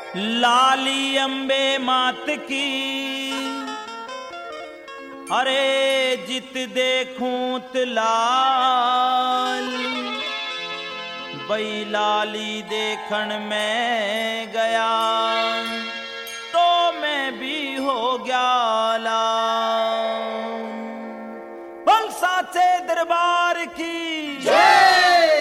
लाली अम्बे मात की, अरे जित देखूं लाल, बई लाली देखण में गया तो मैं भी हो गया लाल। बल साचे दरबार की जय।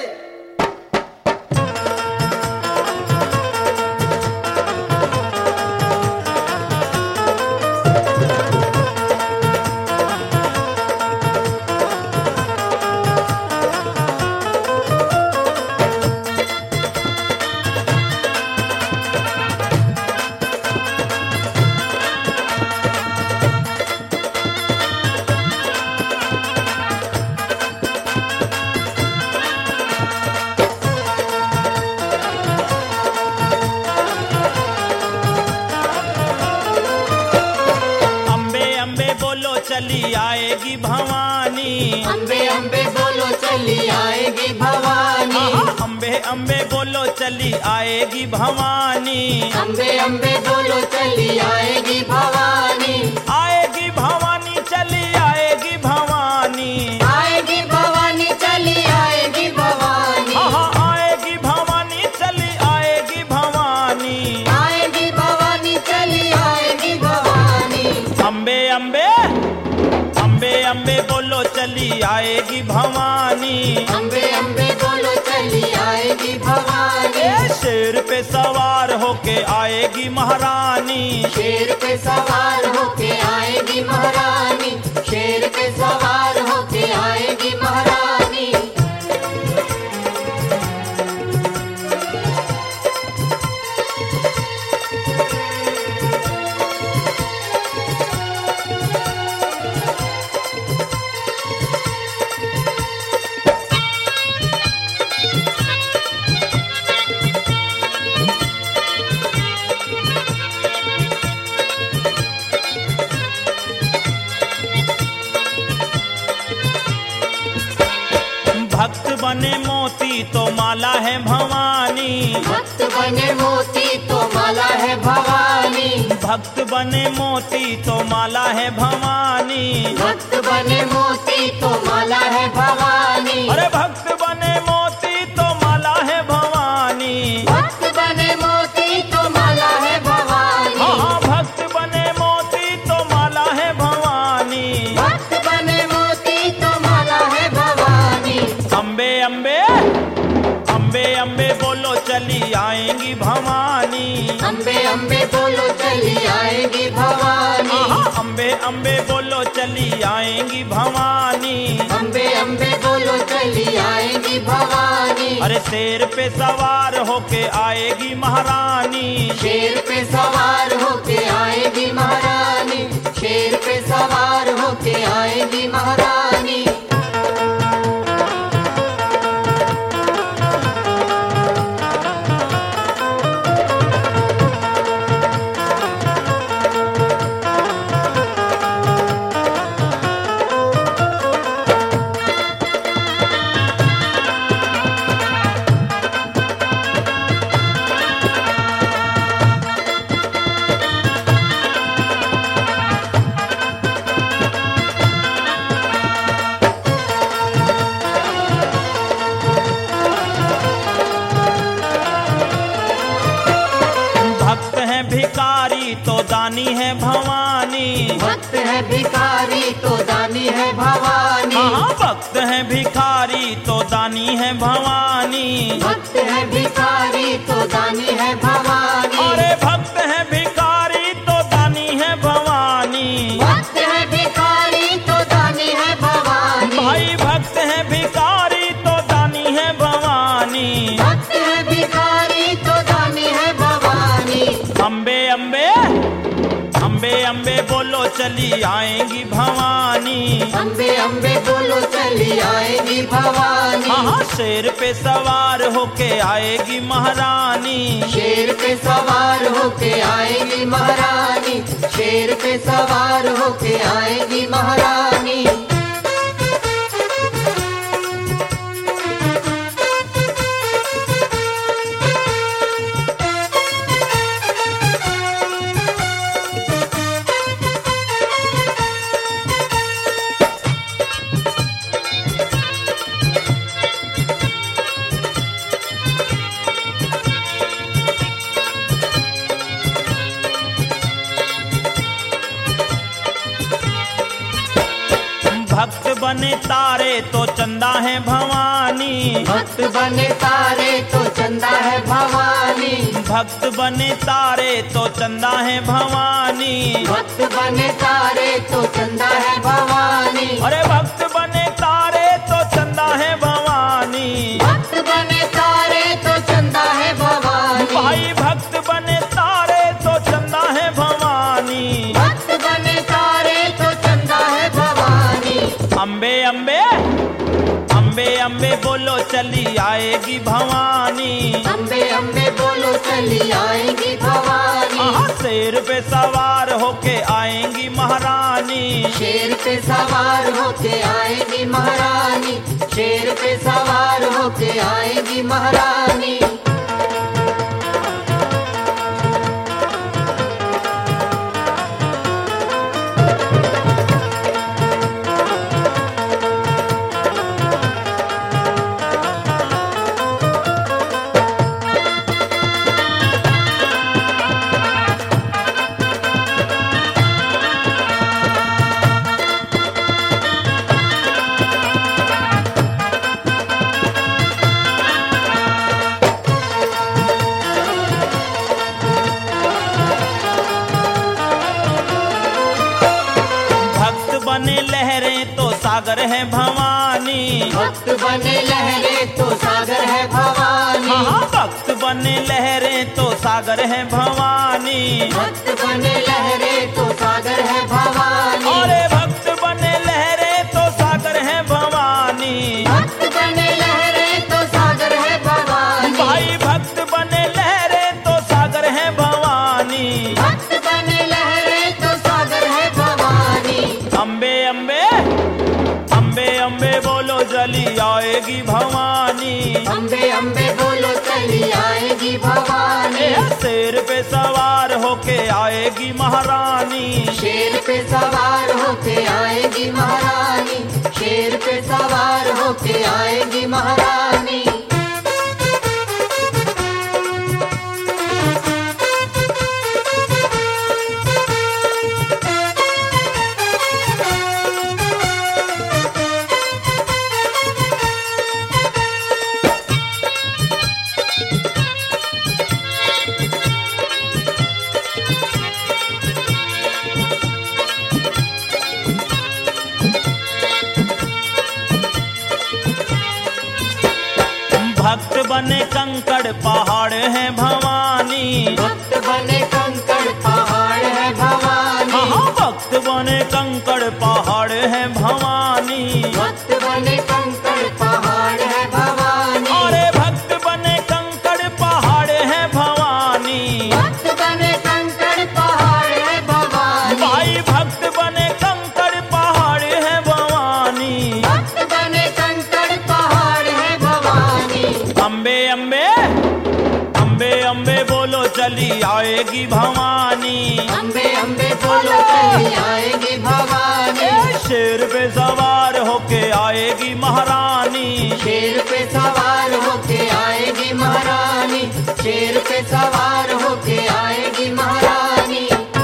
चली आएगी भवानी, अम्बे अम्बे बोलो चली आएगी भवानी, अम्बे अम्बे बोलो चली आएगी भवानी, अम्बे अम्बे बोलो चली आएगी भवानी, आएगी भवानी चली आएगी भवानी, आएगी भवानी चली आएगी भवानी, आएगी भवानी चली आएगी भवानी, आएगी भवानी चली आएगी भवानी। अम्बे अम्बे अम्बे अम्बे बोलो चली आएगी भवानी, अम्बे अम्बे बोलो चली आएगी भवानी, शेर पे सवार होके आएगी महारानी, शेर पे सवार होके आएगी महारानी, शेर पे सवार होके आएगी महारानी। भक्त बने मोती तो माला है भवानी, भक्त बने मोती तो माला है भवानी, भक्त बने मोती तो माला है भवानी, भक्त बने मोती तो माला है भवानी, अरे भक्त बने मोती तो माला है भवानी, भक्त बने मोती तो माला है भवानी, हाँ भक्त बने मोती तो माला है भवानी, भक्त बने मोती तो माला है भवानी। अम्बे अम्बे अम्बे अम्बे बोलो चली आएंगी भवानी, अम्बे अम्बे बोलो चली आएगी भवानी, अम्बे अम्बे बोलो चली आएंगी भवानी, अम्बे अम्बे बोलो चली आएगी भवानी, अरे शेर पे सवार होके आएगी महारानी, शेर पे सवार होके आएगी महारानी, शेर पे सवार होके आएगी महारानी। भक्त है भिखारी तो दानी है भवानी, भक्त है भिखारी तो दानी है भवानी, भक्त है भिखारी तो दानी है भवानी, भक्त है भिखारी तो दानी है भवानी, अरे भक्त है भिखारी तो दानी है भवानी, भक्त है भिखारी तो दानी है भवानी, भाई भक्त है भिखारी तो दानी है भवानी, भक्त है भिखारी तो दानी है भवानी। अम्बे अम्बे अम्बे अम्बे बोलो चली आएंगी भवानी, अम्बे अम्बे बोलो चली आएगी भवानी, शेर पे सवार होके आएगी महारानी, शेर पे सवार होके आएगी महारानी, शेर पे सवार होके आएगी महारानी। बने तारे तो चंदा है भवानी। भक्त बने तारे तो चंदा है भवानी। भक्त बने तारे तो चंदा है भवानी। भक्त बने तारे तो चंदा है भवानी। अरे भक्त बने तारे तो चंदा है भवानी। भक्त बने तारे तो चंदा है भवानी। भाई भक्त बने तारे तो चंदा है भवानी। भक्त बने तारे तो चंदा है भवानी। अम्बे अम्बे अम्बे अम्बे बोलो चली आएगी भवानी। अम्बे अम्बे बोलो चली आएगी भवानी। शेर पे सवार होके आएंगी महारानी। शेर पे सवार होके आएगी महारानी। शेर पे सवार होके आएगी महारानी। बने लहरें तो सागर है भवानी। भक्त बने लहरें तो सागर है भवानी। भक्त बने लहरें तो सागर है भवानी। भक्त बने लहरें तो सागर है भवानी। अरे भक्त बने लहरें तो सागर है भवानी। भक्त बने लहरें तो सागर है भवानी। भाई भक्त बने लहरें तो सागर है भवानी। भक्त बने लहरें तो सागर है भवानी। अम्बे अम्बे अम्बे अम्बे बोलो चली आएगी भवानी। अम्बे अम्बे बोलो चली आएगी भवानी। शेर पे सवार होके आएगी महारानी। शेर पे सवार होके आएगी महारानी। शेर पे सवार होके आएगी महारानी। भक्त बने कंकड़ पहाड़ है भवानी। भक्त बने कंकड़ पहाड़ है भवानी। भक्त बने कंकड़ पहाड़ है भवानी। भक्त बने कंकड़ पहाड़ है भवानी। अरे भक्त बने कंकड़ पहाड़ है भवानी। भक्त बने कंकड़ पहाड़ है भवानी। भाई भक्त बने कंकड़ पहाड़ है भवानी। भक्त बने कंकड़ पहाड़ है भवानी। अम्बे अम्बे अम्बे अम्बे बोलो चली आएगी भवानी। अम्बे अम्बे बोलो चली आएगी भवानी। शेर पे सवार होके आएगी महारानी। शेर पे सवार होके आएगी महारानी। शेर पे सवार होके आएगी महारानी।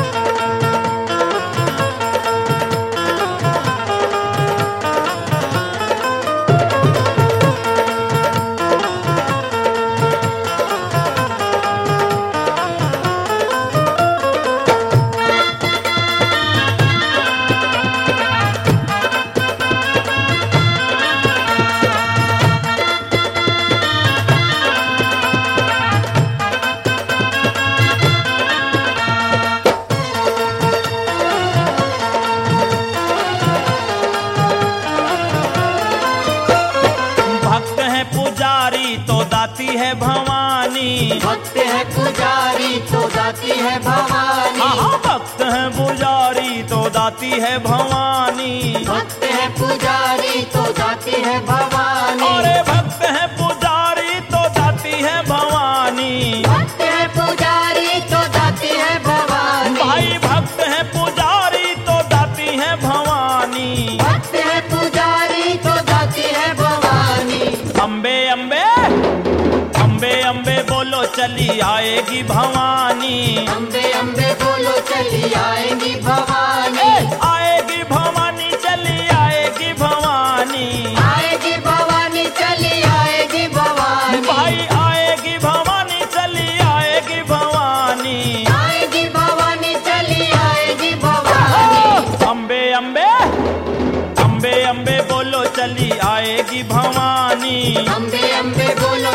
दाती है भवानी। भक्त है पुजारी तो दाती है भवानी। भक्त है पुजारी तो दाती है भवानी। भक्त है पुजारी तो दाती है भवानी। अरे भक्त है पुजारी तो दाती है भवानी। भक्त है पुजारी तो दाती है भवानी। भाई भक्त है पुजारी तो दाती है भवानी। भक्त है पुजारी तो दाती है भवानी। अम्बे अम्बे अम्बे अम्बे बोलो चली आएगी भवानी। अम्बे अम्बे बोलो चली आएगी भवानी। आएगी भवानी चली आएगी भवानी।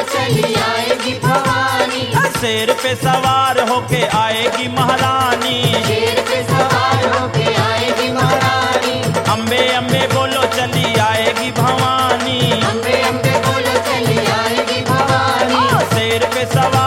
चली आएगी भवानी। शेर पे सवार होके आएगी महारानी। शेर पे सवार होके आएगी महारानी। अम्बे अम्बे बोलो चली आएगी भवानी। अम्बे अम्बे बोलो चली आएगी भवानी। शेर पे सवार